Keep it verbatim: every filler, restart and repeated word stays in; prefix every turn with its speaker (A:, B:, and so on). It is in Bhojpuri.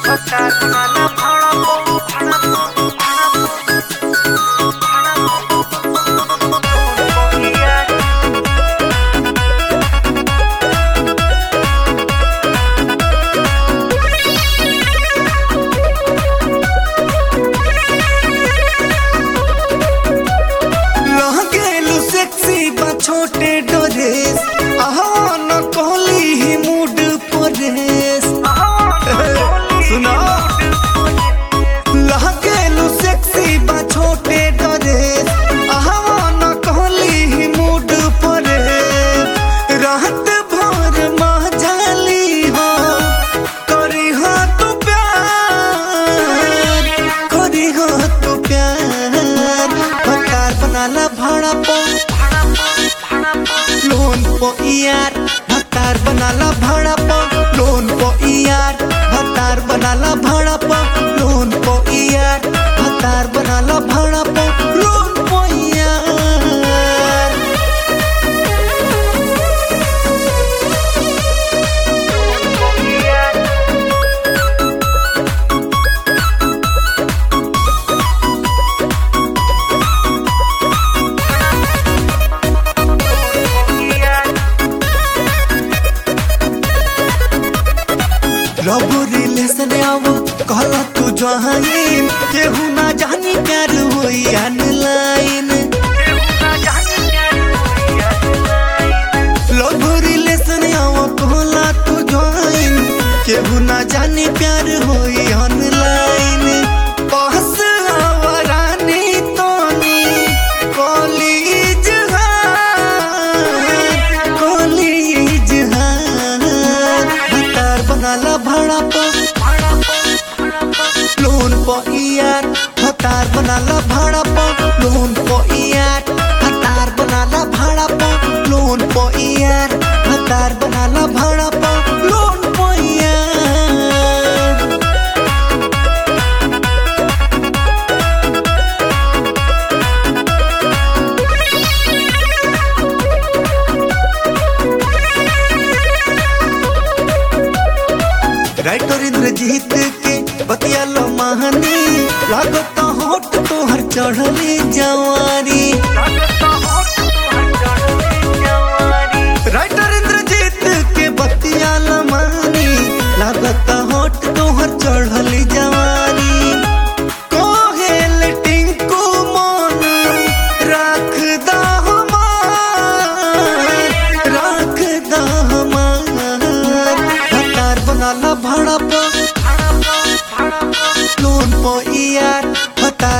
A: Bakar mana bhana po bhana po bhana po bhana po iya
B: लागेलू सेक्सी बा छोटे ड्रेस आहा न कहली ही मूड परेस सुना लागेलू सेक्सी बा छोटे ड्रेस आहा न कहली ही मूड परेस रात भर मजाली हो करी हो तू प्यार करी हो तू प्यार भकार बनाला भाड़ा पो लोन पो यार भकार बनाला भाड़ा पो लोन पो यार भकार बनाला भाड़ा पो लोन पो यार भकार बनाला भाड़ा पो लोन पो यार लव रिलेशन आवो कहला तू जहानी केहू ना जानी प्यार होई ऑनलाइन लव रिलेशन आवो कहला तू जहानी केहू ना जानी प्यार होई ऑनलाइन पास आवरानी तोनी कॉलेज कॉलेज भकार बनाला भाड़ा पो लोन पो यार भकार बनाला भाड़ा पो लोन पो यार भकार बनाला भाड़ा पो लोन पो यार भकार बनाला भाड़ा पो लोन पो यार राइटर इंद्रजीत के बतिया लो महानी लागत होट तोहर चढ़ली जवानी राइटर इंद्रजीत के बतिया लो महानी लागत होट तोहर चढ़ली जवानी कोहेल टिंकू मन राख दा हमार राख दा हमार भकार बनाला भाड़ा पो लोन पो यार भकार